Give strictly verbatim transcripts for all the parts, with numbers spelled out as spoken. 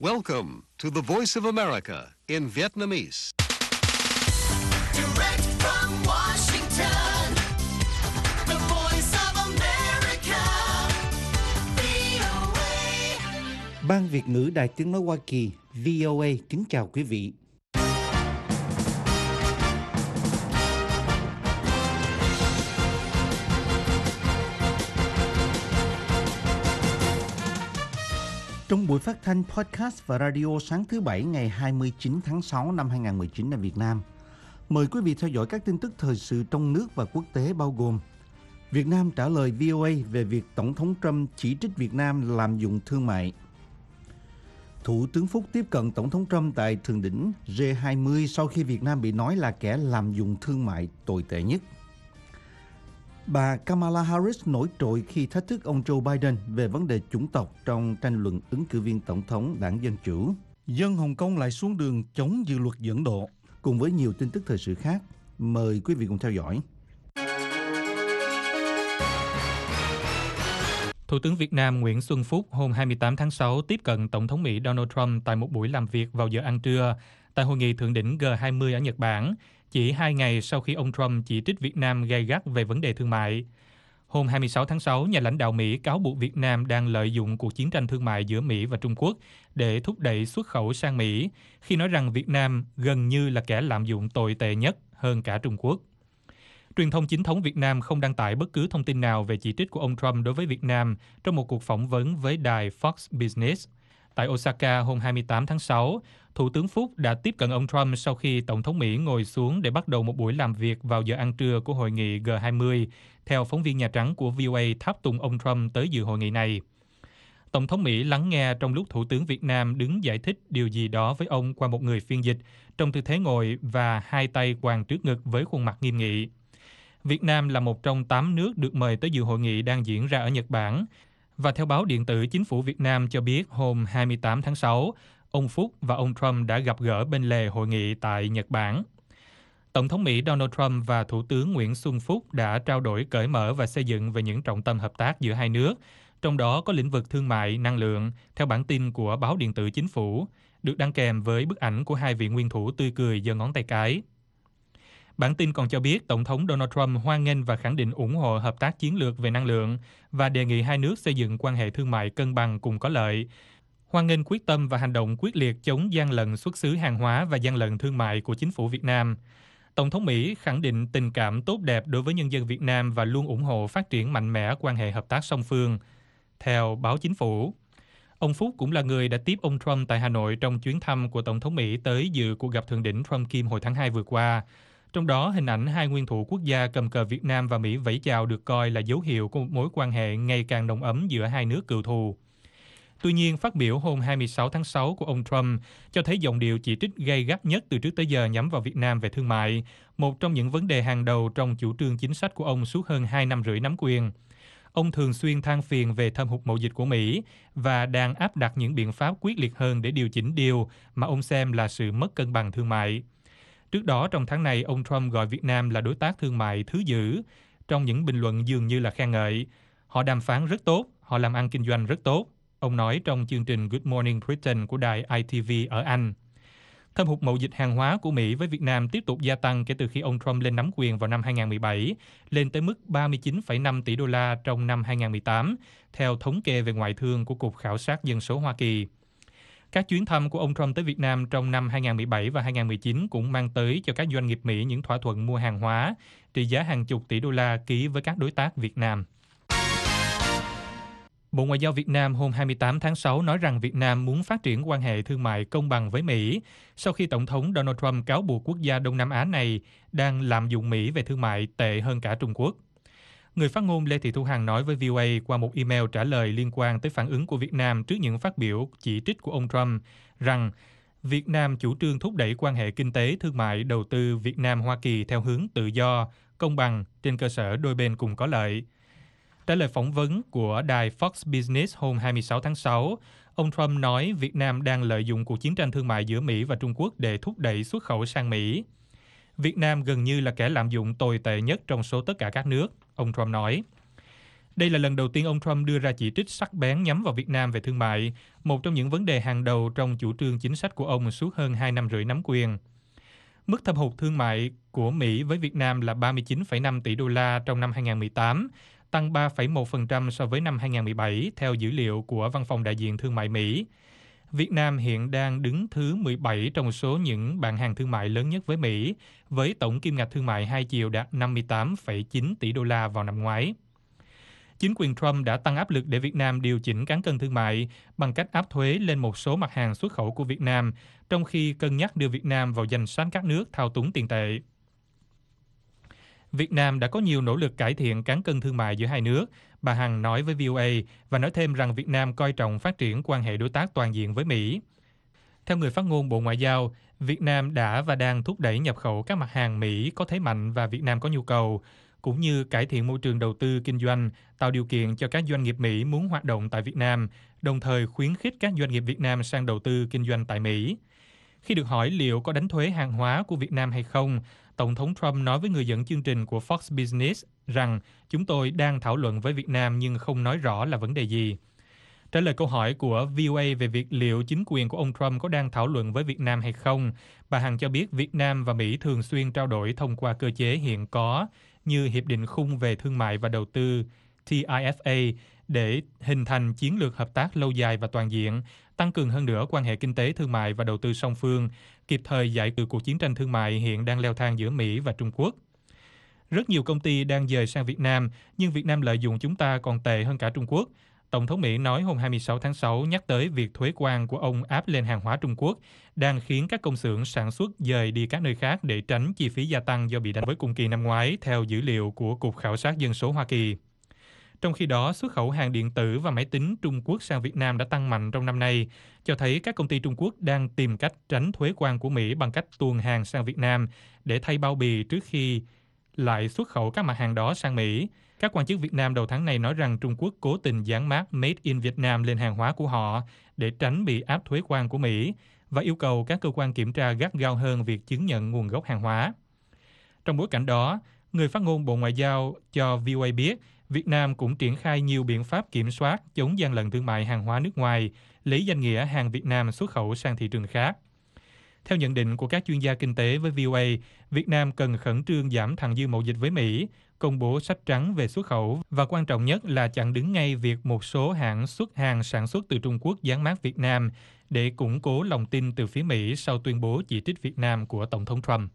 Welcome to the Voice of America in Vietnamese. Direct from Washington, the Voice of America, vê o a. Ban Việt ngữ Đài Tiếng nói Hoa Kỳ vê o a kính chào quý vị. Trong buổi phát thanh podcast và radio sáng thứ Bảy ngày hai mươi chín tháng sáu năm hai nghìn không trăm mười chín tại Việt Nam, mời quý vị theo dõi các tin tức thời sự trong nước và quốc tế bao gồm: Việt Nam trả lời vê o a về việc Tổng thống Trump chỉ trích Việt Nam lạm dụng thương mại. Thủ tướng Phúc tiếp cận Tổng thống Trump tại thượng đỉnh G hai mươi sau khi Việt Nam bị nói là kẻ lạm dụng thương mại tồi tệ nhất. Bà Kamala Harris nổi trội khi thách thức ông Joe Biden về vấn đề chủng tộc trong tranh luận ứng cử viên tổng thống đảng Dân Chủ. Dân Hồng Kông lại xuống đường chống dự luật dẫn độ, cùng với nhiều tin tức thời sự khác. Mời quý vị cùng theo dõi. Thủ tướng Việt Nam Nguyễn Xuân Phúc hôm hai mươi tám tháng sáu tiếp cận Tổng thống Mỹ Donald Trump tại một buổi làm việc vào giờ ăn trưa tại hội nghị thượng đỉnh G hai mươi ở Nhật Bản, chỉ hai ngày sau khi ông Trump chỉ trích Việt Nam gay gắt về vấn đề thương mại. Hôm hai mươi sáu tháng sáu, nhà lãnh đạo Mỹ cáo buộc Việt Nam đang lợi dụng cuộc chiến tranh thương mại giữa Mỹ và Trung Quốc để thúc đẩy xuất khẩu sang Mỹ, khi nói rằng Việt Nam gần như là kẻ lạm dụng tồi tệ nhất hơn cả Trung Quốc. Truyền thông chính thống Việt Nam không đăng tải bất cứ thông tin nào về chỉ trích của ông Trump đối với Việt Nam trong một cuộc phỏng vấn với đài Fox Business. Tại Osaka hôm hai mươi tám tháng sáu, Thủ tướng Phúc đã tiếp cận ông Trump sau khi Tổng thống Mỹ ngồi xuống để bắt đầu một buổi làm việc vào giờ ăn trưa của hội nghị G hai mươi, theo phóng viên Nhà Trắng của vê o a tháp tùng ông Trump tới dự hội nghị này. Tổng thống Mỹ lắng nghe trong lúc Thủ tướng Việt Nam đứng giải thích điều gì đó với ông qua một người phiên dịch, trong tư thế ngồi và hai tay quàng trước ngực với khuôn mặt nghiêm nghị. Việt Nam là một trong tám nước được mời tới dự hội nghị đang diễn ra ở Nhật Bản. Và theo báo điện tử Chính phủ Việt Nam cho biết hôm hai mươi tám tháng sáu, ông Phúc và ông Trump đã gặp gỡ bên lề hội nghị tại Nhật Bản. Tổng thống Mỹ Donald Trump và Thủ tướng Nguyễn Xuân Phúc đã trao đổi cởi mở và xây dựng về những trọng tâm hợp tác giữa hai nước, trong đó có lĩnh vực thương mại, năng lượng, theo bản tin của báo điện tử Chính phủ, được đăng kèm với bức ảnh của hai vị nguyên thủ tươi cười giơ ngón tay cái. Bản tin còn cho biết Tổng thống Donald Trump hoan nghênh và khẳng định ủng hộ hợp tác chiến lược về năng lượng và đề nghị hai nước xây dựng quan hệ thương mại cân bằng cùng có lợi, hoan nghênh quyết tâm và hành động quyết liệt chống gian lận xuất xứ hàng hóa và gian lận thương mại của chính phủ Việt Nam. Tổng thống Mỹ khẳng định tình cảm tốt đẹp đối với nhân dân Việt Nam và luôn ủng hộ phát triển mạnh mẽ quan hệ hợp tác song phương. Theo báo Chính phủ, ông Phúc cũng là người đã tiếp ông Trump tại Hà Nội trong chuyến thăm của Tổng thống Mỹ tới dự cuộc gặp thượng đỉnh Trump-Kim hồi tháng hai vừa qua. Trong đó, hình ảnh hai nguyên thủ quốc gia cầm cờ Việt Nam và Mỹ vẫy chào được coi là dấu hiệu của một mối quan hệ ngày càng nồng ấm giữa hai nước cựu thù. Tuy nhiên, phát biểu hôm hai mươi sáu tháng sáu của ông Trump cho thấy giọng điệu chỉ trích gay gắt nhất từ trước tới giờ nhắm vào Việt Nam về thương mại, một trong những vấn đề hàng đầu trong chủ trương chính sách của ông suốt hơn hai năm rưỡi nắm quyền. Ông thường xuyên than phiền về thâm hụt mậu dịch của Mỹ và đang áp đặt những biện pháp quyết liệt hơn để điều chỉnh điều mà ông xem là sự mất cân bằng thương mại. Trước đó, trong tháng này, ông Trump gọi Việt Nam là đối tác thương mại thứ dữ, trong những bình luận dường như là khen ngợi. Họ đàm phán rất tốt, họ làm ăn kinh doanh rất tốt, ông nói trong chương trình Good Morning Britain của đài i tê vê ở Anh. Thâm hụt mậu dịch hàng hóa của Mỹ với Việt Nam tiếp tục gia tăng kể từ khi ông Trump lên nắm quyền vào năm hai nghìn không trăm mười bảy, lên tới mức ba mươi chín phẩy năm tỷ đô la trong năm hai nghìn không trăm mười tám, theo thống kê về ngoại thương của Cục Khảo sát Dân số Hoa Kỳ. Các chuyến thăm của ông Trump tới Việt Nam trong năm hai nghìn không trăm mười bảy và hai nghìn không trăm mười chín cũng mang tới cho các doanh nghiệp Mỹ những thỏa thuận mua hàng hóa trị giá hàng chục tỷ đô la ký với các đối tác Việt Nam. Bộ Ngoại giao Việt Nam hôm hai mươi tám tháng sáu nói rằng Việt Nam muốn phát triển quan hệ thương mại công bằng với Mỹ sau khi Tổng thống Donald Trump cáo buộc quốc gia Đông Nam Á này đang lạm dụng Mỹ về thương mại tệ hơn cả Trung Quốc. Người phát ngôn Lê Thị Thu Hằng nói với vê o a qua một email trả lời liên quan tới phản ứng của Việt Nam trước những phát biểu chỉ trích của ông Trump rằng Việt Nam chủ trương thúc đẩy quan hệ kinh tế, thương mại, đầu tư Việt Nam-Hoa Kỳ theo hướng tự do, công bằng trên cơ sở đôi bên cùng có lợi. Trả lời phỏng vấn của đài Fox Business hôm hai mươi sáu tháng sáu, ông Trump nói Việt Nam đang lợi dụng cuộc chiến tranh thương mại giữa Mỹ và Trung Quốc để thúc đẩy xuất khẩu sang Mỹ. Việt Nam gần như là kẻ lạm dụng tồi tệ nhất trong số tất cả các nước, ông Trump nói. Đây là lần đầu tiên ông Trump đưa ra chỉ trích sắc bén nhắm vào Việt Nam về thương mại, một trong những vấn đề hàng đầu trong chủ trương chính sách của ông suốt hơn hai năm rưỡi nắm quyền. Mức thâm hụt thương mại của Mỹ với Việt Nam là ba mươi chín phẩy năm tỷ đô la trong năm hai nghìn không trăm mười tám, tăng ba phẩy một phần trăm so với năm hai nghìn không trăm mười bảy, theo dữ liệu của Văn phòng Đại diện Thương mại Mỹ. Việt Nam hiện đang đứng thứ mười bảy trong số những bạn hàng thương mại lớn nhất với Mỹ, với tổng kim ngạch thương mại hai chiều đạt năm mươi tám phẩy chín tỷ đô la vào năm ngoái. Chính quyền Trump đã tăng áp lực để Việt Nam điều chỉnh cán cân thương mại bằng cách áp thuế lên một số mặt hàng xuất khẩu của Việt Nam, trong khi cân nhắc đưa Việt Nam vào danh sách các nước thao túng tiền tệ. Việt Nam đã có nhiều nỗ lực cải thiện cán cân thương mại giữa hai nước, bà Hằng nói với vê o a và nói thêm rằng Việt Nam coi trọng phát triển quan hệ đối tác toàn diện với Mỹ. Theo người phát ngôn Bộ Ngoại giao, Việt Nam đã và đang thúc đẩy nhập khẩu các mặt hàng Mỹ có thế mạnh và Việt Nam có nhu cầu, cũng như cải thiện môi trường đầu tư kinh doanh, tạo điều kiện cho các doanh nghiệp Mỹ muốn hoạt động tại Việt Nam, đồng thời khuyến khích các doanh nghiệp Việt Nam sang đầu tư kinh doanh tại Mỹ. Khi được hỏi liệu có đánh thuế hàng hóa của Việt Nam hay không, Tổng thống Trump nói với người dẫn chương trình của Fox Business rằng chúng tôi đang thảo luận với Việt Nam nhưng không nói rõ là vấn đề gì. Trả lời câu hỏi của vê o a về việc liệu chính quyền của ông Trump có đang thảo luận với Việt Nam hay không, bà Hằng cho biết Việt Nam và Mỹ thường xuyên trao đổi thông qua cơ chế hiện có như Hiệp định Khung về Thương mại và Đầu tư T I F A để hình thành chiến lược hợp tác lâu dài và toàn diện, tăng cường hơn nữa quan hệ kinh tế thương mại và đầu tư song phương, kịp thời giải quyết cuộc chiến tranh thương mại hiện đang leo thang giữa Mỹ và Trung Quốc. Rất nhiều công ty đang dời sang Việt Nam, nhưng Việt Nam lợi dụng chúng ta còn tệ hơn cả Trung Quốc. Tổng thống Mỹ nói hôm hai mươi sáu tháng sáu nhắc tới việc thuế quan của ông áp lên hàng hóa Trung Quốc đang khiến các công xưởng sản xuất dời đi các nơi khác để tránh chi phí gia tăng do bị đánh với cùng kỳ năm ngoái, theo dữ liệu của Cục Khảo sát Dân số Hoa Kỳ. Trong khi đó, xuất khẩu hàng điện tử và máy tính Trung Quốc sang Việt Nam đã tăng mạnh trong năm nay, cho thấy các công ty Trung Quốc đang tìm cách tránh thuế quan của Mỹ bằng cách tuồn hàng sang Việt Nam để thay bao bì trước khi lại xuất khẩu các mặt hàng đó sang Mỹ. Các quan chức Việt Nam đầu tháng này nói rằng Trung Quốc cố tình dán mác Made in Vietnam lên hàng hóa của họ để tránh bị áp thuế quan của Mỹ và yêu cầu các cơ quan kiểm tra gắt gao hơn việc chứng nhận nguồn gốc hàng hóa. Trong bối cảnh đó, người phát ngôn Bộ Ngoại giao cho vê o a biết Việt Nam cũng triển khai nhiều biện pháp kiểm soát chống gian lận thương mại hàng hóa nước ngoài, lấy danh nghĩa hàng Việt Nam xuất khẩu sang thị trường khác. Theo nhận định của các chuyên gia kinh tế với vê o a, Việt Nam cần khẩn trương giảm thặng dư mậu dịch với Mỹ, công bố sách trắng về xuất khẩu và quan trọng nhất là chặn đứng ngay việc một số hãng xuất hàng sản xuất từ Trung Quốc dán mác Việt Nam để củng cố lòng tin từ phía Mỹ sau tuyên bố chỉ trích Việt Nam của Tổng thống Trump.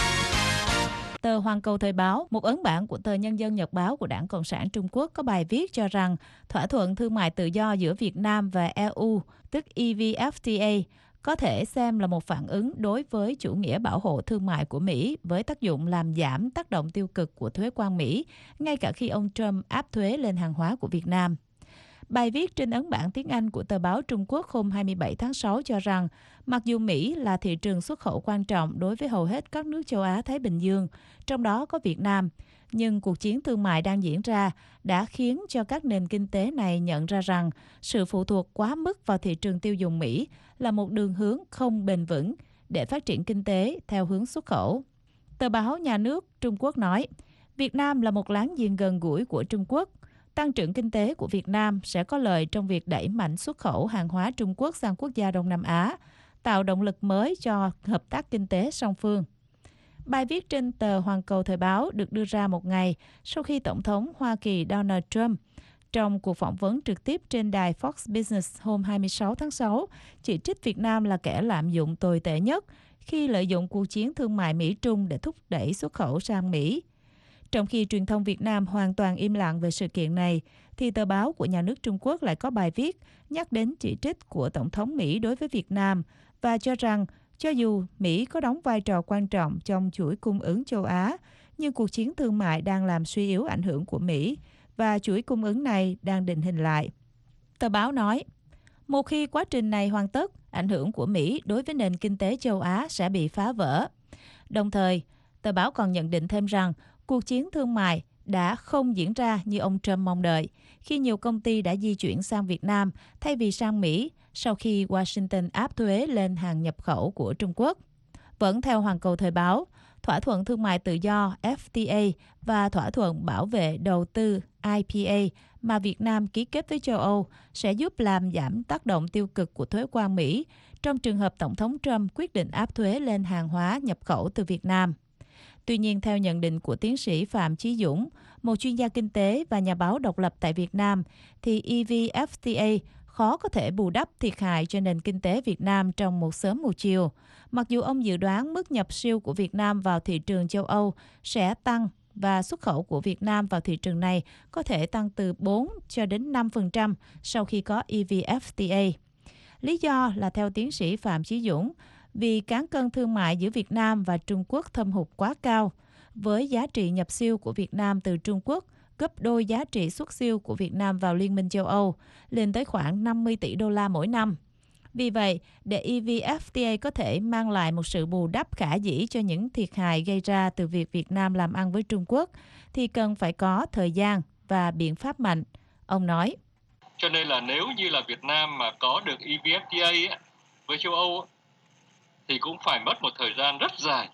Tờ Hoàn Cầu Thời báo, một ấn bản của tờ Nhân dân Nhật báo của Đảng Cộng sản Trung Quốc có bài viết cho rằng thỏa thuận thương mại tự do giữa Việt Nam và e u, tức E V F T A, có thể xem là một phản ứng đối với chủ nghĩa bảo hộ thương mại của Mỹ với tác dụng làm giảm tác động tiêu cực của thuế quan Mỹ, ngay cả khi ông Trump áp thuế lên hàng hóa của Việt Nam. Bài viết trên ấn bản tiếng Anh của tờ báo Trung Quốc hôm hai mươi bảy tháng sáu cho rằng, mặc dù Mỹ là thị trường xuất khẩu quan trọng đối với hầu hết các nước châu Á-Thái Bình Dương, trong đó có Việt Nam, nhưng cuộc chiến thương mại đang diễn ra đã khiến cho các nền kinh tế này nhận ra rằng sự phụ thuộc quá mức vào thị trường tiêu dùng Mỹ là một đường hướng không bền vững để phát triển kinh tế theo hướng xuất khẩu. Tờ báo Nhà nước Trung Quốc nói, Việt Nam là một láng giềng gần gũi của Trung Quốc. Tăng trưởng kinh tế của Việt Nam sẽ có lợi trong việc đẩy mạnh xuất khẩu hàng hóa Trung Quốc sang quốc gia Đông Nam Á, tạo động lực mới cho hợp tác kinh tế song phương. Bài viết trên tờ Hoàn Cầu Thời báo được đưa ra một ngày sau khi Tổng thống Hoa Kỳ Donald Trump trong cuộc phỏng vấn trực tiếp trên đài Fox Business hôm hai mươi sáu tháng sáu chỉ trích Việt Nam là kẻ lạm dụng tồi tệ nhất khi lợi dụng cuộc chiến thương mại Mỹ-Trung để thúc đẩy xuất khẩu sang Mỹ. Trong khi truyền thông Việt Nam hoàn toàn im lặng về sự kiện này, thì tờ báo của Nhà nước Trung Quốc lại có bài viết nhắc đến chỉ trích của Tổng thống Mỹ đối với Việt Nam và cho rằng cho dù Mỹ có đóng vai trò quan trọng trong chuỗi cung ứng châu Á, nhưng cuộc chiến thương mại đang làm suy yếu ảnh hưởng của Mỹ và chuỗi cung ứng này đang định hình lại. Tờ báo nói, một khi quá trình này hoàn tất, ảnh hưởng của Mỹ đối với nền kinh tế châu Á sẽ bị phá vỡ. Đồng thời, tờ báo còn nhận định thêm rằng cuộc chiến thương mại đã không diễn ra như ông Trump mong đợi khi nhiều công ty đã di chuyển sang Việt Nam thay vì sang Mỹ sau khi Washington áp thuế lên hàng nhập khẩu của Trung Quốc. Vẫn theo Hoàn Cầu Thời báo, thỏa thuận thương mại tự do F T A và thỏa thuận bảo vệ đầu tư I P A mà Việt Nam ký kết với châu Âu sẽ giúp làm giảm tác động tiêu cực của thuế quan Mỹ trong trường hợp Tổng thống Trump quyết định áp thuế lên hàng hóa nhập khẩu từ Việt Nam. Tuy nhiên, theo nhận định của tiến sĩ Phạm Chí Dũng, một chuyên gia kinh tế và nhà báo độc lập tại Việt Nam, thì e vê ép tê a khó có thể bù đắp thiệt hại cho nền kinh tế Việt Nam trong một sớm một chiều. Mặc dù ông dự đoán mức nhập siêu của Việt Nam vào thị trường châu Âu sẽ tăng và xuất khẩu của Việt Nam vào thị trường này có thể tăng từ bốn cho đến năm phần trăm sau khi có e vê ép tê a. Lý do là theo tiến sĩ Phạm Chí Dũng, vì cán cân thương mại giữa Việt Nam và Trung Quốc thâm hụt quá cao, với giá trị nhập siêu của Việt Nam từ Trung Quốc gấp đôi giá trị xuất siêu của Việt Nam vào Liên minh châu Âu, lên tới khoảng năm mươi tỷ đô la mỗi năm. Vì vậy, để e vê ép tê a có thể mang lại một sự bù đắp khả dĩ cho những thiệt hại gây ra từ việc Việt Nam làm ăn với Trung Quốc, thì cần phải có thời gian và biện pháp mạnh. Ông nói. Cho nên là nếu như là Việt Nam mà có được e vê ép tê a với châu Âu thì cũng phải mất một thời gian rất dài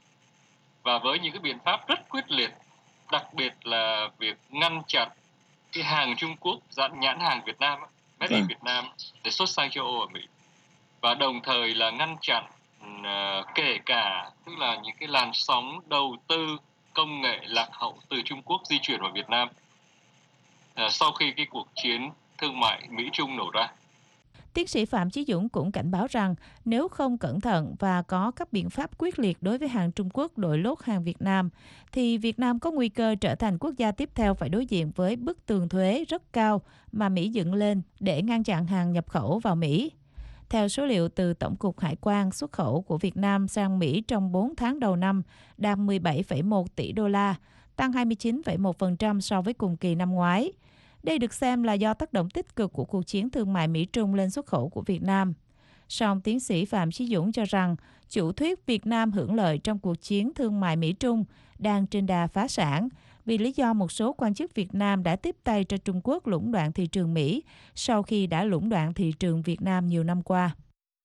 và với những cái biện pháp rất quyết liệt, đặc biệt là việc ngăn chặn cái hàng Trung Quốc dán nhãn hàng Việt Nam, made in Việt Nam để xuất sang châu Âu và Mỹ, và đồng thời là ngăn chặn uh, kể cả tức là những cái làn sóng đầu tư công nghệ lạc hậu từ Trung Quốc di chuyển vào Việt Nam uh, sau khi cái cuộc chiến thương mại Mỹ-Trung nổ ra. Tiến sĩ Phạm Chí Dũng cũng cảnh báo rằng nếu không cẩn thận và có các biện pháp quyết liệt đối với hàng Trung Quốc đội lốt hàng Việt Nam, thì Việt Nam có nguy cơ trở thành quốc gia tiếp theo phải đối diện với bức tường thuế rất cao mà Mỹ dựng lên để ngăn chặn hàng nhập khẩu vào Mỹ. Theo số liệu từ Tổng cục Hải quan, xuất khẩu của Việt Nam sang Mỹ trong bốn tháng đầu năm đạt mười bảy phẩy một tỷ đô la, tăng hai mươi chín phẩy một phần trăm so với cùng kỳ năm ngoái. Đây được xem là do tác động tích cực của cuộc chiến thương mại Mỹ-Trung lên xuất khẩu của Việt Nam. Song tiến sĩ Phạm Chí Dũng cho rằng chủ thuyết Việt Nam hưởng lợi trong cuộc chiến thương mại Mỹ-Trung đang trên đà phá sản vì lý do một số quan chức Việt Nam đã tiếp tay cho Trung Quốc lũng đoạn thị trường Mỹ sau khi đã lũng đoạn thị trường Việt Nam nhiều năm qua.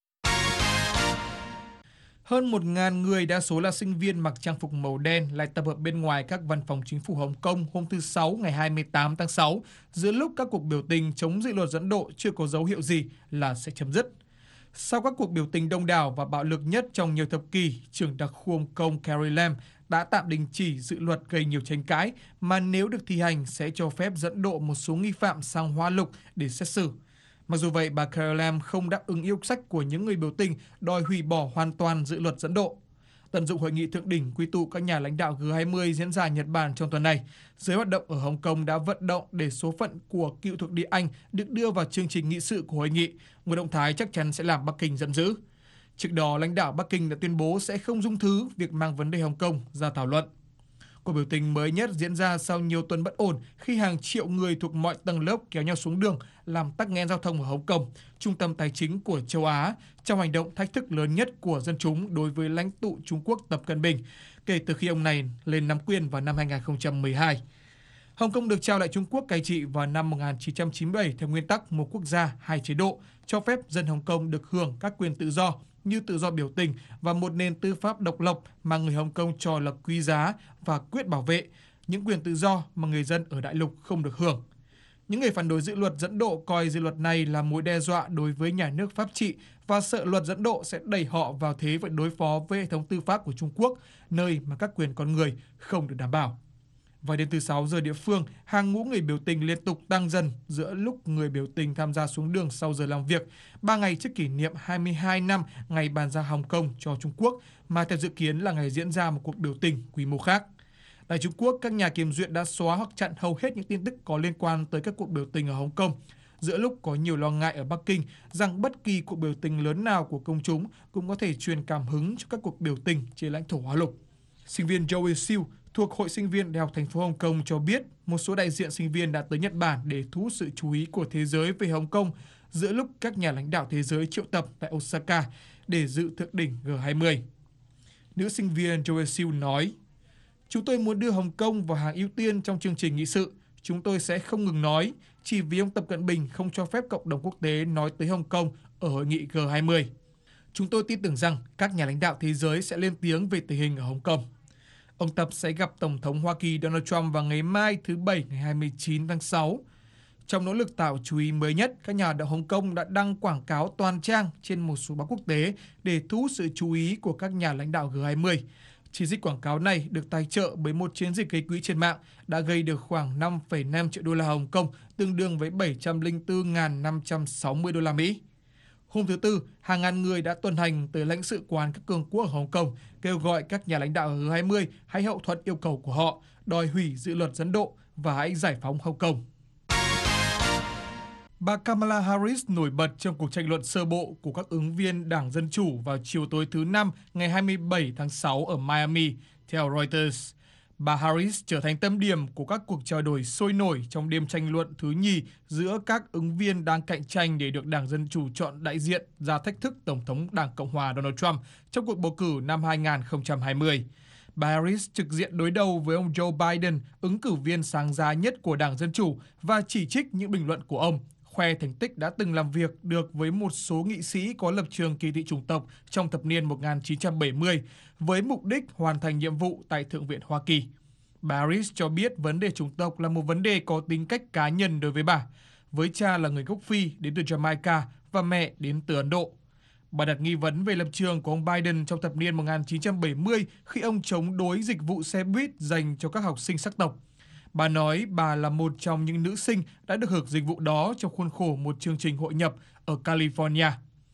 Hơn một nghìn người, đa số là sinh viên mặc trang phục màu đen, lại tập hợp bên ngoài các văn phòng chính phủ Hồng Kông hôm thứ Sáu ngày hai mươi tám tháng sáu, giữa lúc các cuộc biểu tình chống dự luật dẫn độ chưa có dấu hiệu gì là sẽ chấm dứt. Sau các cuộc biểu tình đông đảo và bạo lực nhất trong nhiều thập kỷ, trưởng đặc khu Hồng Kông Carrie Lam đã tạm đình chỉ dự luật gây nhiều tranh cãi mà nếu được thi hành sẽ cho phép dẫn độ một số nghi phạm sang Hoa Lục để xét xử. Mặc dù vậy, bà Carrie Lam không đáp ứng yêu sách của những người biểu tình đòi hủy bỏ hoàn toàn dự luật dẫn độ. Tận dụng hội nghị thượng đỉnh quy tụ các nhà lãnh đạo G hai mươi diễn ra Nhật Bản trong tuần này, giới hoạt động ở Hồng Kông đã vận động để số phận của cựu thuộc địa Anh được đưa vào chương trình nghị sự của hội nghị, một động thái chắc chắn sẽ làm Bắc Kinh giận dữ. Trước đó, lãnh đạo Bắc Kinh đã tuyên bố sẽ không dung thứ việc mang vấn đề Hồng Kông ra thảo luận. Cuộc biểu tình mới nhất diễn ra sau nhiều tuần bất ổn khi hàng triệu người thuộc mọi tầng lớp kéo nhau xuống đường làm tắc nghẽn giao thông ở Hồng Kông, trung tâm tài chính của châu Á, trong hành động thách thức lớn nhất của dân chúng đối với lãnh tụ Trung Quốc Tập Cận Bình kể từ khi ông này lên nắm quyền vào năm hai nghìn không trăm mười hai. Hồng Kông được trao lại Trung Quốc cai trị vào năm một nghìn chín trăm chín mươi bảy theo nguyên tắc một quốc gia, hai chế độ, cho phép dân Hồng Kông được hưởng các quyền tự do như tự do biểu tình và một nền tư pháp độc lập mà người Hồng Kông cho là quý giá và quyết bảo vệ, những quyền tự do mà người dân ở đại lục không được hưởng. Những người phản đối dự luật dẫn độ coi dự luật này là mối đe dọa đối với nhà nước pháp trị và sợ luật dẫn độ sẽ đẩy họ vào thế phải đối phó với hệ thống tư pháp của Trung Quốc, nơi mà các quyền con người không được đảm bảo. Vào đêm thứ Sáu giờ địa phương, hàng ngũ người biểu tình liên tục tăng dần giữa lúc người biểu tình tham gia xuống đường sau giờ làm việc, ba ngày trước kỷ niệm hai mươi hai năm ngày bàn giao Hồng Kông cho Trung Quốc, mà theo dự kiến là ngày diễn ra một cuộc biểu tình quy mô khác. Tại Trung Quốc, các nhà kiểm duyệt đã xóa hoặc chặn hầu hết những tin tức có liên quan tới các cuộc biểu tình ở Hồng Kông, giữa lúc có nhiều lo ngại ở Bắc Kinh rằng bất kỳ cuộc biểu tình lớn nào của công chúng cũng có thể truyền cảm hứng cho các cuộc biểu tình trên lãnh thổ Hoa Lục. Sinh viên Joey Siu thuộc Hội sinh viên Đại học thành phố Hồng Kông cho biết một số đại diện sinh viên đã tới Nhật Bản để thu hút sự chú ý của thế giới về Hồng Kông giữa lúc các nhà lãnh đạo thế giới triệu tập tại Osaka để dự thượng đỉnh G hai mươi. Nữ sinh viên Joey Siu nói, chúng tôi muốn đưa Hồng Kông vào hàng ưu tiên trong chương trình nghị sự. Chúng tôi sẽ không ngừng nói, chỉ vì ông Tập Cận Bình không cho phép cộng đồng quốc tế nói tới Hồng Kông ở hội nghị G hai mươi. Chúng tôi tin tưởng rằng các nhà lãnh đạo thế giới sẽ lên tiếng về tình hình ở Hồng Kông. Ông Tập sẽ gặp Tổng thống Hoa Kỳ Donald Trump vào ngày mai thứ Bảy ngày hai mươi chín tháng sáu. Trong nỗ lực tạo chú ý mới nhất, các nhà hoạt động Hồng Kông đã đăng quảng cáo toàn trang trên một số báo quốc tế để thu hút sự chú ý của các nhà lãnh đạo G hai mươi. Chiến dịch quảng cáo này được tài trợ bởi một chiến dịch gây quỹ trên mạng đã gây được khoảng năm phẩy năm triệu đô la Hồng Kông, tương đương với bảy trăm lẻ bốn nghìn năm trăm sáu mươi đô la Mỹ. Hôm thứ Tư, hàng ngàn người đã tuần hành tới lãnh sự quán các cường quốc ở Hồng Kông, kêu gọi các nhà lãnh đạo G hai mươi hãy hậu thuẫn yêu cầu của họ, đòi hủy dự luật dẫn độ và hãy giải phóng Hồng Kông. Bà Kamala Harris nổi bật trong cuộc tranh luận sơ bộ của các ứng viên Đảng Dân Chủ vào chiều tối thứ Năm ngày hai mươi bảy tháng sáu ở Miami, theo Reuters. Bà Harris trở thành tâm điểm của các cuộc trao đổi sôi nổi trong đêm tranh luận thứ nhì giữa các ứng viên đang cạnh tranh để được Đảng Dân Chủ chọn đại diện ra thách thức Tổng thống Đảng Cộng hòa Donald Trump trong cuộc bầu cử năm hai nghìn không trăm hai mươi. Bà Harris trực diện đối đầu với ông Joe Biden, ứng cử viên sáng giá nhất của Đảng Dân Chủ, và chỉ trích những bình luận của ông, khoe thành tích đã từng làm việc được với một số nghị sĩ có lập trường kỳ thị chủng tộc trong thập niên một nghìn chín trăm bảy mươi, với mục đích hoàn thành nhiệm vụ tại Thượng viện Hoa Kỳ. Bà Harris cho biết vấn đề chủng tộc là một vấn đề có tính cách cá nhân đối với bà, với cha là người gốc Phi đến từ Jamaica và mẹ đến từ Ấn Độ. Bà đặt nghi vấn về lập trường của ông Biden trong thập niên một nghìn chín trăm bảy mươi khi ông chống đối dịch vụ xe buýt dành cho các học sinh sắc tộc. Bà nói bà là một trong những nữ sinh đã được hưởng dịch vụ đó trong khuôn khổ một chương trình hội nhập ở California.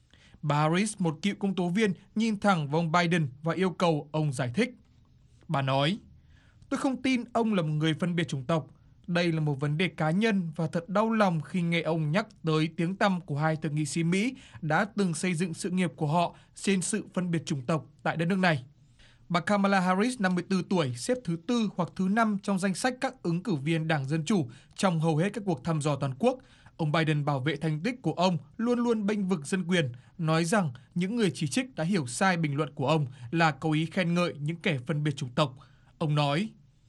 Bà Harris, một cựu công tố viên, nhìn thẳng vào ông Biden và yêu cầu ông giải thích. Bà nói, tôi không tin ông là một người phân biệt chủng tộc. Đây là một vấn đề cá nhân và thật đau lòng khi nghe ông nhắc tới tiếng tăm của hai thượng nghị sĩ Mỹ đã từng xây dựng sự nghiệp của họ trên sự phân biệt chủng tộc tại đất nước này. Bà Kamala Harris, năm mươi tư tuổi, xếp thứ tư hoặc thứ năm trong danh sách các ứng cử viên Đảng Dân Chủ trong hầu hết các cuộc thăm dò toàn quốc. Ông Biden bảo vệ thành tích của ông, luôn luôn bênh vực dân quyền, nói rằng những người chỉ trích đã hiểu sai bình luận của ông là cố ý khen ngợi những kẻ phân biệt chủng tộc. Ông nói,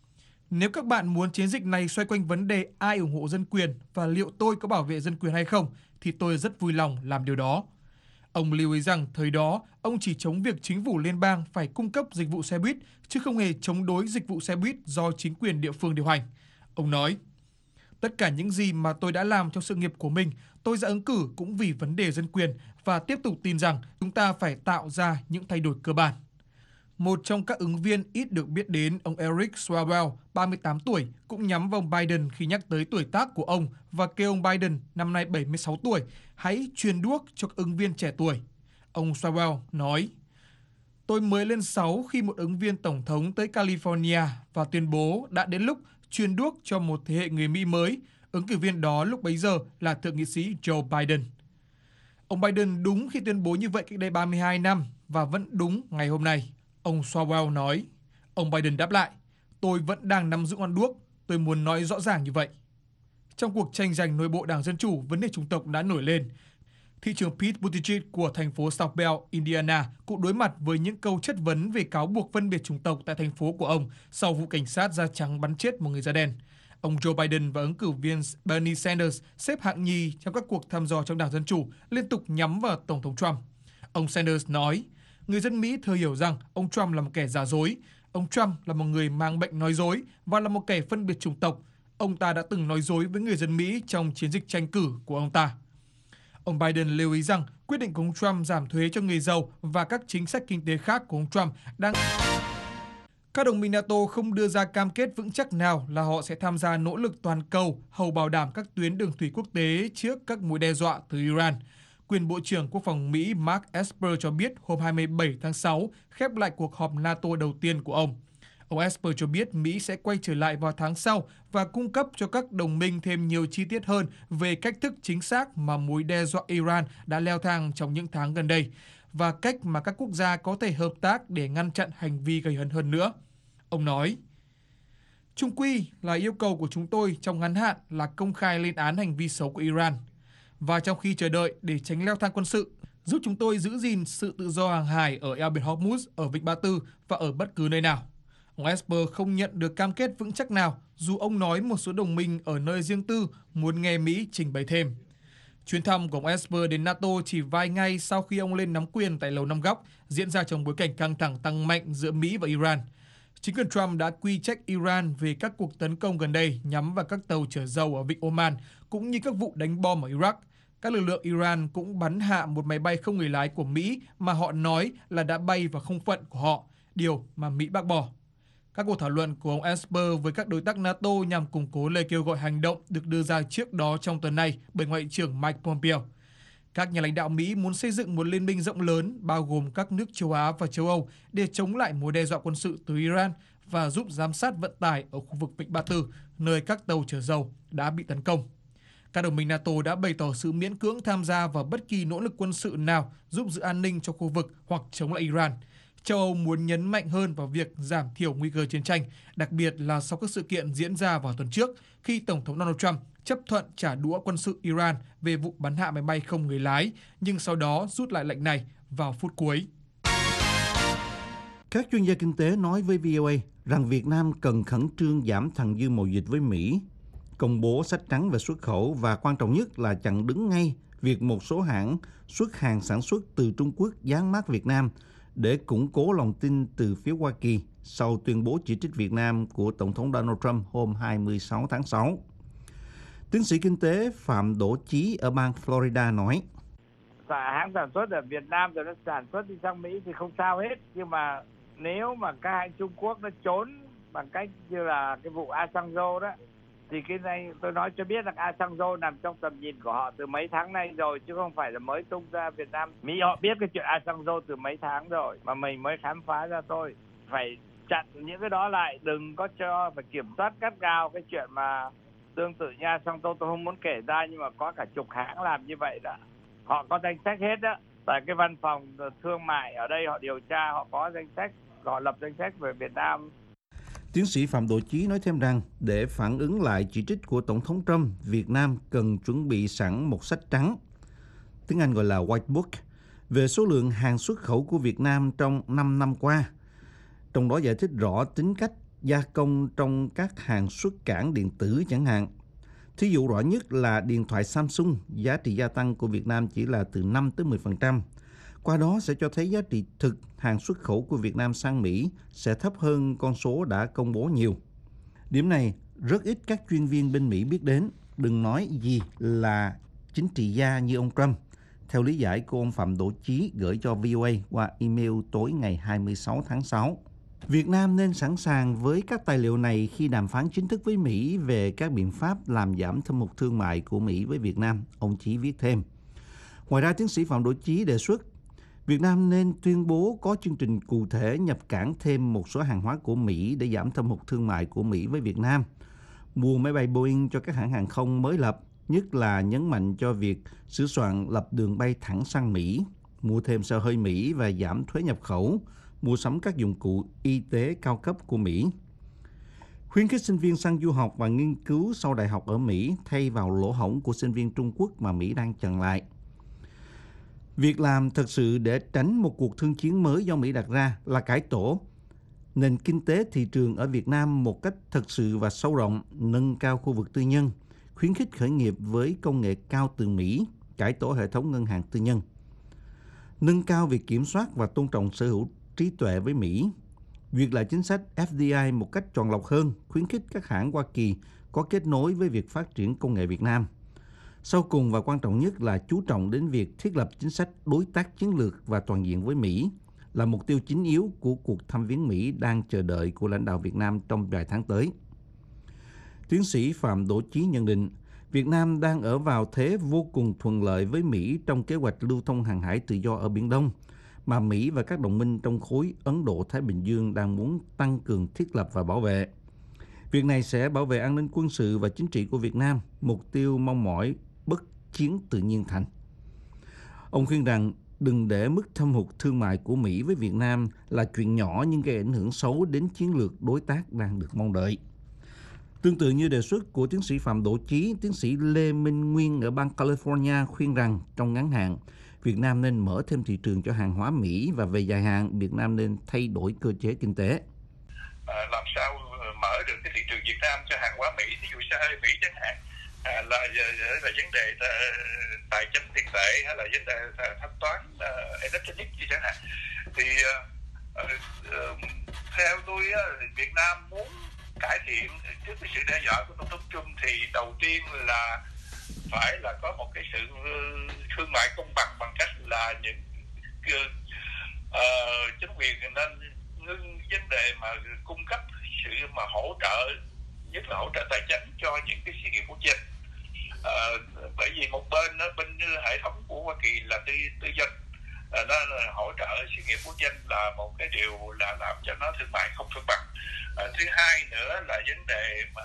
nếu các bạn muốn chiến dịch này xoay quanh vấn đề ai ủng hộ dân quyền và liệu tôi có bảo vệ dân quyền hay không, thì tôi rất vui lòng làm điều đó. Ông lưu ý rằng thời đó, ông chỉ chống việc chính phủ liên bang phải cung cấp dịch vụ xe buýt, chứ không hề chống đối dịch vụ xe buýt do chính quyền địa phương điều hành. Ông nói, tất cả những gì mà tôi đã làm trong sự nghiệp của mình, tôi ra ứng cử cũng vì vấn đề dân quyền và tiếp tục tin rằng chúng ta phải tạo ra những thay đổi cơ bản. Một trong các ứng viên ít được biết đến, ông Eric Swalwell, ba mươi tám tuổi, cũng nhắm vào ông Biden khi nhắc tới tuổi tác của ông và kêu ông Biden, năm nay bảy mươi sáu tuổi, hãy truyền đuốc cho các ứng viên trẻ tuổi. Ông Swalwell nói, tôi mới lên sáu khi một ứng viên tổng thống tới California và tuyên bố đã đến lúc truyền đuốc cho một thế hệ người Mỹ mới. Ứng cử viên đó lúc bấy giờ là thượng nghị sĩ Joe Biden. Ông Biden đúng khi tuyên bố như vậy cách đây ba mươi hai năm và vẫn đúng ngày hôm nay. Ông Swalwell nói. Ông Biden đáp lại, tôi vẫn đang nắm giữ ngọn đuốc, tôi muốn nói rõ ràng như vậy. Trong cuộc tranh giành nội bộ Đảng Dân Chủ, vấn đề chủng tộc đã nổi lên. Thị trưởng Pete Buttigieg của thành phố South Bend, Indiana cũng đối mặt với những câu chất vấn về cáo buộc phân biệt chủng tộc tại thành phố của ông sau vụ cảnh sát da trắng bắn chết một người da đen. Ông Joe Biden và ứng cử viên Bernie Sanders xếp hạng nhì trong các cuộc thăm dò trong Đảng Dân Chủ liên tục nhắm vào Tổng thống Trump. Ông Sanders nói, người dân Mỹ thừa hiểu rằng ông Trump là một kẻ giả dối. Ông Trump là một người mang bệnh nói dối và là một kẻ phân biệt chủng tộc. Ông ta đã từng nói dối với người dân Mỹ trong chiến dịch tranh cử của ông ta. Ông Biden lưu ý rằng quyết định của ông Trump giảm thuế cho người giàu và các chính sách kinh tế khác của ông Trump đang... Các đồng minh NATO không đưa ra cam kết vững chắc nào là họ sẽ tham gia nỗ lực toàn cầu hầu bảo đảm các tuyến đường thủy quốc tế trước các mối đe dọa từ Iran. Quyền Bộ trưởng Quốc phòng Mỹ Mark Esper cho biết hôm hai mươi bảy tháng sáu khép lại cuộc họp NATO đầu tiên của ông. Ông Esper cho biết Mỹ sẽ quay trở lại vào tháng sau và cung cấp cho các đồng minh thêm nhiều chi tiết hơn về cách thức chính xác mà mối đe dọa Iran đã leo thang trong những tháng gần đây và cách mà các quốc gia có thể hợp tác để ngăn chặn hành vi gây hấn hơn nữa. Ông nói, chung quy là yêu cầu của chúng tôi trong ngắn hạn là công khai lên án hành vi xấu của Iran. Và trong khi chờ đợi để tránh leo thang quân sự, giúp chúng tôi giữ gìn sự tự do hàng hải ở eo biển Hormuz, ở Vịnh Ba Tư và ở bất cứ nơi nào. Ông Esper không nhận được cam kết vững chắc nào, dù ông nói một số đồng minh ở nơi riêng tư muốn nghe Mỹ trình bày thêm. Chuyến thăm của ông Esper đến NATO chỉ vài ngày sau khi ông lên nắm quyền tại Lầu Năm Góc, diễn ra trong bối cảnh căng thẳng tăng mạnh giữa Mỹ và Iran. Chính quyền Trump đã quy trách Iran về các cuộc tấn công gần đây nhắm vào các tàu chở dầu ở Vịnh Oman, cũng như các vụ đánh bom ở Iraq. Các lực lượng Iran cũng bắn hạ một máy bay không người lái của Mỹ mà họ nói là đã bay vào không phận của họ, điều mà Mỹ bác bỏ. Các cuộc thảo luận của ông Esper với các đối tác NATO nhằm củng cố lời kêu gọi hành động được đưa ra trước đó trong tuần này bởi Ngoại trưởng Mike Pompeo. Các nhà lãnh đạo Mỹ muốn xây dựng một liên minh rộng lớn bao gồm các nước châu Á và châu Âu để chống lại mối đe dọa quân sự từ Iran và giúp giám sát vận tải ở khu vực Vịnh Ba Tư, nơi các tàu chở dầu đã bị tấn công. Các đồng minh NATO đã bày tỏ sự miễn cưỡng tham gia vào bất kỳ nỗ lực quân sự nào giúp giữ an ninh cho khu vực hoặc chống lại Iran. Châu Âu muốn nhấn mạnh hơn vào việc giảm thiểu nguy cơ chiến tranh, đặc biệt là sau các sự kiện diễn ra vào tuần trước khi Tổng thống Donald Trump chấp thuận trả đũa quân sự Iran về vụ bắn hạ máy bay không người lái, nhưng sau đó rút lại lệnh này vào phút cuối. Các chuyên gia kinh tế nói với vê o a rằng Việt Nam cần khẩn trương giảm thặng dư m貿dịch với Mỹ, công bố sách trắng về xuất khẩu và quan trọng nhất là chặn đứng ngay việc một số hãng xuất hàng sản xuất từ Trung Quốc dán mác Việt Nam để củng cố lòng tin từ phía Hoa Kỳ sau tuyên bố chỉ trích Việt Nam của Tổng thống Donald Trump hôm hai mươi sáu tháng sáu. Tiến sĩ kinh tế Phạm Đỗ Chí ở bang Florida nói: hãng sản xuất ở Việt Nam rồi nó sản xuất đi sang Mỹ thì không sao hết, nhưng mà nếu mà các hãng Trung Quốc nó trốn bằng cách như là cái vụ Asanzo đó, thì cái này tôi nói cho biết là Asanzo nằm trong tầm nhìn của họ từ mấy tháng nay rồi, chứ không phải là mới tung ra Việt Nam. Mỹ họ biết cái chuyện Asanzo từ mấy tháng rồi mà mình mới khám phá ra thôi. Phải chặn những cái đó lại, đừng có cho, phải kiểm soát gắt gao cái chuyện mà tương tự như Asanzo. Tôi không muốn kể ra nhưng mà có cả chục hãng làm như vậy đó. Họ có danh sách hết đó. Tại cái văn phòng thương mại ở đây họ điều tra, họ có danh sách, họ lập danh sách về Việt Nam. Tiến sĩ Phạm Đỗ Chí nói thêm rằng để phản ứng lại chỉ trích của Tổng thống Trump, Việt Nam cần chuẩn bị sẵn một sách trắng, tiếng Anh gọi là White Book, về số lượng hàng xuất khẩu của Việt Nam trong năm năm qua. Trong đó giải thích rõ tính cách gia công trong các hàng xuất cảng điện tử chẳng hạn. Thí dụ rõ nhất là điện thoại Samsung, giá trị gia tăng của Việt Nam chỉ là từ năm tới mười phần trăm. Qua đó sẽ cho thấy giá trị thực hàng xuất khẩu của Việt Nam sang Mỹ sẽ thấp hơn con số đã công bố nhiều. Điểm này rất ít các chuyên viên bên Mỹ biết đến, đừng nói gì là chính trị gia như ông Trump, theo lý giải của ông Phạm Đỗ Chí gửi cho vê o a qua email tối ngày hai mươi sáu tháng sáu. Việt Nam nên sẵn sàng với các tài liệu này khi đàm phán chính thức với Mỹ về các biện pháp làm giảm thâm hụt thương mại của Mỹ với Việt Nam, ông Chí viết thêm. Ngoài ra, tiến sĩ Phạm Đỗ Chí đề xuất Việt Nam nên tuyên bố có chương trình cụ thể nhập cảng thêm một số hàng hóa của Mỹ để giảm thâm hụt thương mại của Mỹ với Việt Nam, mua máy bay Boeing cho các hãng hàng không mới lập, nhất là nhấn mạnh cho việc sửa soạn lập đường bay thẳng sang Mỹ, mua thêm xe hơi Mỹ và giảm thuế nhập khẩu, mua sắm các dụng cụ y tế cao cấp của Mỹ. Khuyến khích sinh viên sang du học và nghiên cứu sau đại học ở Mỹ thay vào lỗ hổng của sinh viên Trung Quốc mà Mỹ đang chặn lại. Việc làm thật sự để tránh một cuộc thương chiến mới do Mỹ đặt ra là cải tổ nền kinh tế thị trường ở Việt Nam một cách thật sự và sâu rộng, nâng cao khu vực tư nhân, khuyến khích khởi nghiệp với công nghệ cao từ Mỹ, cải tổ hệ thống ngân hàng tư nhân, nâng cao việc kiểm soát và tôn trọng sở hữu trí tuệ với Mỹ, duyệt lại chính sách ép đê i một cách chọn lọc hơn, khuyến khích các hãng Hoa Kỳ có kết nối với việc phát triển công nghệ Việt Nam. Sau cùng và quan trọng nhất là chú trọng đến việc thiết lập chính sách đối tác chiến lược và toàn diện với Mỹ, là mục tiêu chính yếu của cuộc thăm viếng Mỹ đang chờ đợi của lãnh đạo Việt Nam trong vài tháng tới. Tiến sĩ Phạm Đỗ Chí nhận định, Việt Nam đang ở vào thế vô cùng thuận lợi với Mỹ trong kế hoạch lưu thông hàng hải tự do ở Biển Đông, mà Mỹ và các đồng minh trong khối Ấn Độ-Thái Bình Dương đang muốn tăng cường thiết lập và bảo vệ. Việc này sẽ bảo vệ an ninh quân sự và chính trị của Việt Nam, mục tiêu mong mỏi bất chiến tự nhiên thành. Ông khuyên rằng đừng để mức thâm hụt thương mại của Mỹ với Việt Nam là chuyện nhỏ nhưng gây ảnh hưởng xấu đến chiến lược đối tác đang được mong đợi. Tương tự như đề xuất của tiến sĩ Phạm Đỗ Chí, tiến sĩ Lê Minh Nguyên ở bang California khuyên rằng trong ngắn hạn, Việt Nam nên mở thêm thị trường cho hàng hóa Mỹ và về dài hạn, Việt Nam nên thay đổi cơ chế kinh tế. À, làm sao mở được cái thị trường Việt Nam cho hàng hóa Mỹ, ví dụ xe hơi Mỹ chẳng hạn, à, là, là vấn đề là, tài chính tiền tệ hay là vấn đề là thanh toán uh, electronic gì chẳng hạn. Thì uh, uh, theo tôi uh, Việt Nam muốn cải thiện trước cái sự đe dọa của Tổng thống Trump thì đầu tiên là phải là có một cái sự thương mại công bằng bằng cách là những uh, chính quyền nên ngưng vấn đề mà cung cấp sự mà hỗ trợ, nhất là hỗ trợ tài chính cho những cái xí nghiệp quốc doanh. Uh, bởi vì một bên đó, bên hệ thống của Hoa Kỳ là tư tư doanh, uh, nó là hỗ trợ sự nghiệp quốc doanh là một cái điều là làm cho nó thương mại không cân bằng. Uh, thứ hai nữa là vấn đề mà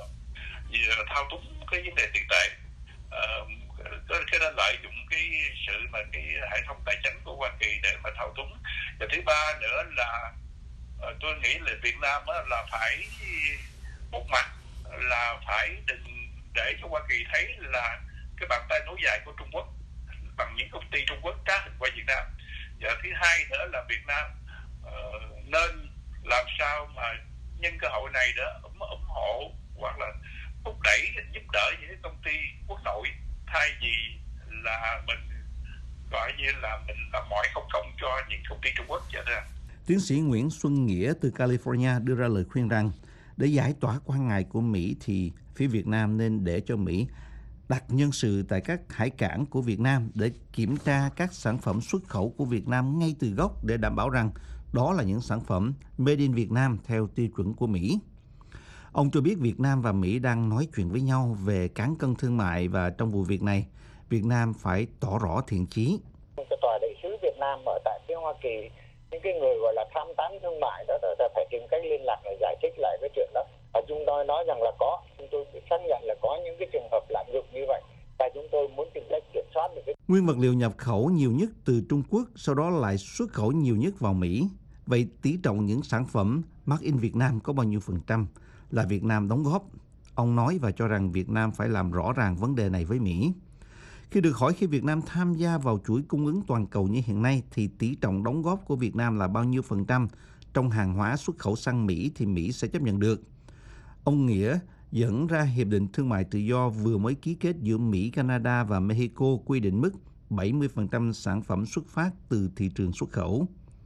thao túng cái vấn đề tiền tệ, uh, cái nó lợi dụng cái sự mà cái hệ thống tài chính của Hoa Kỳ để mà thao túng. Và thứ ba nữa là uh, tôi nghĩ là Việt Nam là phải một mặt là phải đừng để cho Hoa Kỳ thấy là cái bàn tay nối dài của Trung Quốc bằng những công ty Trung Quốc trá hình qua Việt Nam. Và thứ hai nữa là Việt Nam uh, nên làm sao mà nhân cơ hội này đó ủng, ủng hộ hoặc là thúc đẩy giúp đỡ những cái công ty quốc nội, thay vì là mình gọi như là mình làm mọi không công cho những công ty Trung Quốc vậy đó. Tiến sĩ Nguyễn Xuân Nghĩa từ California đưa ra lời khuyên rằng để giải tỏa quan ngại của Mỹ thì phía Việt Nam nên để cho Mỹ đặt nhân sự tại các hải cảng của Việt Nam để kiểm tra các sản phẩm xuất khẩu của Việt Nam ngay từ gốc để đảm bảo rằng đó là những sản phẩm made in Việt Nam theo tiêu chuẩn của Mỹ. Ông cho biết Việt Nam và Mỹ đang nói chuyện với nhau về cán cân thương mại và trong vụ việc này, Việt Nam phải tỏ rõ thiện chí. Cái tòa đại sứ Việt Nam ở tại phía Hoa Kỳ, những cái người gọi là tham tán thương mại đó, đó, đó phải tìm cách liên lạc để giải thích lại cái chuyện đó. Và chúng tôi nói rằng là có, chúng tôi xác nhận là có những cái trường hợp lạm dụng như vậy. Và chúng tôi muốn tìm cách kiểm soát được cái... Nguyên vật liệu nhập khẩu nhiều nhất từ Trung Quốc, sau đó lại xuất khẩu nhiều nhất vào Mỹ. Vậy tỷ trọng những sản phẩm Made in Việt Nam có bao nhiêu phần trăm là Việt Nam đóng góp? Ông nói và cho rằng Việt Nam phải làm rõ ràng vấn đề này với Mỹ. Khi được hỏi khi Việt Nam tham gia vào chuỗi cung ứng toàn cầu như hiện nay thì tỷ trọng đóng góp của Việt Nam là bao nhiêu phần trăm trong hàng hóa xuất khẩu sang Mỹ thì Mỹ sẽ chấp nhận được. Ông Nghĩa dẫn ra Hiệp định Thương mại Tự do vừa mới ký kết giữa Mỹ, Canada và Mexico quy định mức bảy mươi phần trăm sản phẩm xuất phát từ thị trường xuất khẩu.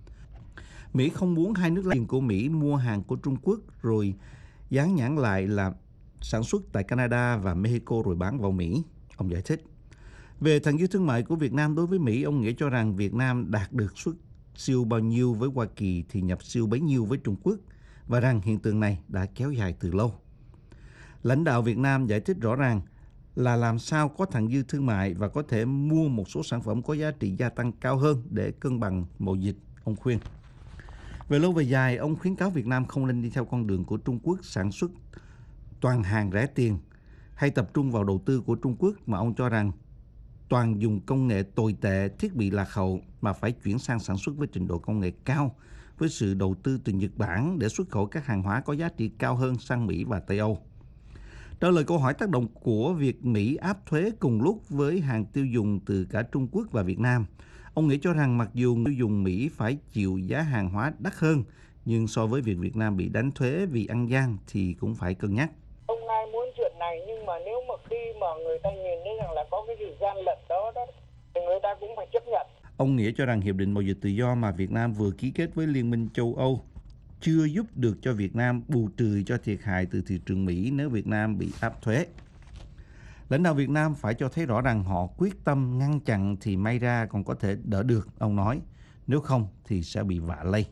Mỹ không muốn hai nước tiền của Mỹ mua hàng của Trung Quốc rồi dán nhãn lại là sản xuất tại Canada và Mexico rồi bán vào Mỹ. Ông giải thích. Về thặng dư thương mại của Việt Nam đối với Mỹ, ông Nghĩa cho rằng Việt Nam đạt được xuất siêu bao nhiêu với Hoa Kỳ thì nhập siêu bấy nhiêu với Trung Quốc và rằng hiện tượng này đã kéo dài từ lâu. Lãnh đạo Việt Nam giải thích rõ ràng là làm sao có thặng dư thương mại và có thể mua một số sản phẩm có giá trị gia tăng cao hơn để cân bằng mậu dịch, ông khuyên. Về lâu về dài, ông khuyến cáo Việt Nam không nên đi theo con đường của Trung Quốc sản xuất toàn hàng rẻ tiền hay tập trung vào đầu tư của Trung Quốc mà ông cho rằng toàn dùng công nghệ tồi tệ, thiết bị lạc hậu mà phải chuyển sang sản xuất với trình độ công nghệ cao với sự đầu tư từ Nhật Bản để xuất khẩu các hàng hóa có giá trị cao hơn sang Mỹ và Tây Âu. Trả lời câu hỏi tác động của việc Mỹ áp thuế cùng lúc với hàng tiêu dùng từ cả Trung Quốc và Việt Nam, ông Nghĩa cho rằng mặc dù người tiêu dùng Mỹ phải chịu giá hàng hóa đắt hơn, nhưng so với việc Việt Nam bị đánh thuế vì ăn gian thì cũng phải cân nhắc. Không ai muốn chuyện này, nhưng mà nếu mà khi mà người ta nhìn thấy rằng là có cái sự gian lận đó, đó thì người ta cũng phải chấp nhận. Ông Nghĩa cho rằng Hiệp định Mậu dịch Tự do mà Việt Nam vừa ký kết với Liên minh châu Âu chưa giúp được cho Việt Nam bù trừ cho thiệt hại từ thị trường Mỹ nếu Việt Nam bị áp thuế. Lãnh đạo Việt Nam phải cho thấy rõ rằng họ quyết tâm ngăn chặn thì may ra còn có thể đỡ được, ông nói. Nếu không thì sẽ bị vạ lây.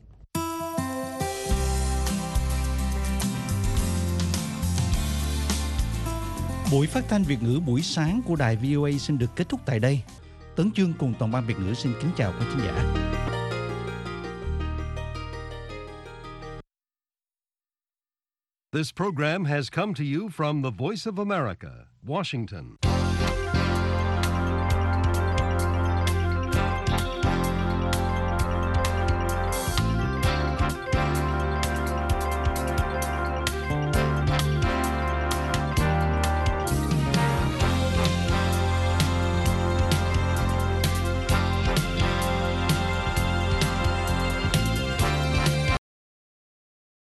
Buổi phát thanh Việt ngữ buổi sáng của đài vê o a xin được kết thúc tại đây. Tấn Chương cùng toàn ban Việt ngữ xin kính chào quý khán giả. This program has come to you from the Voice of America, Washington.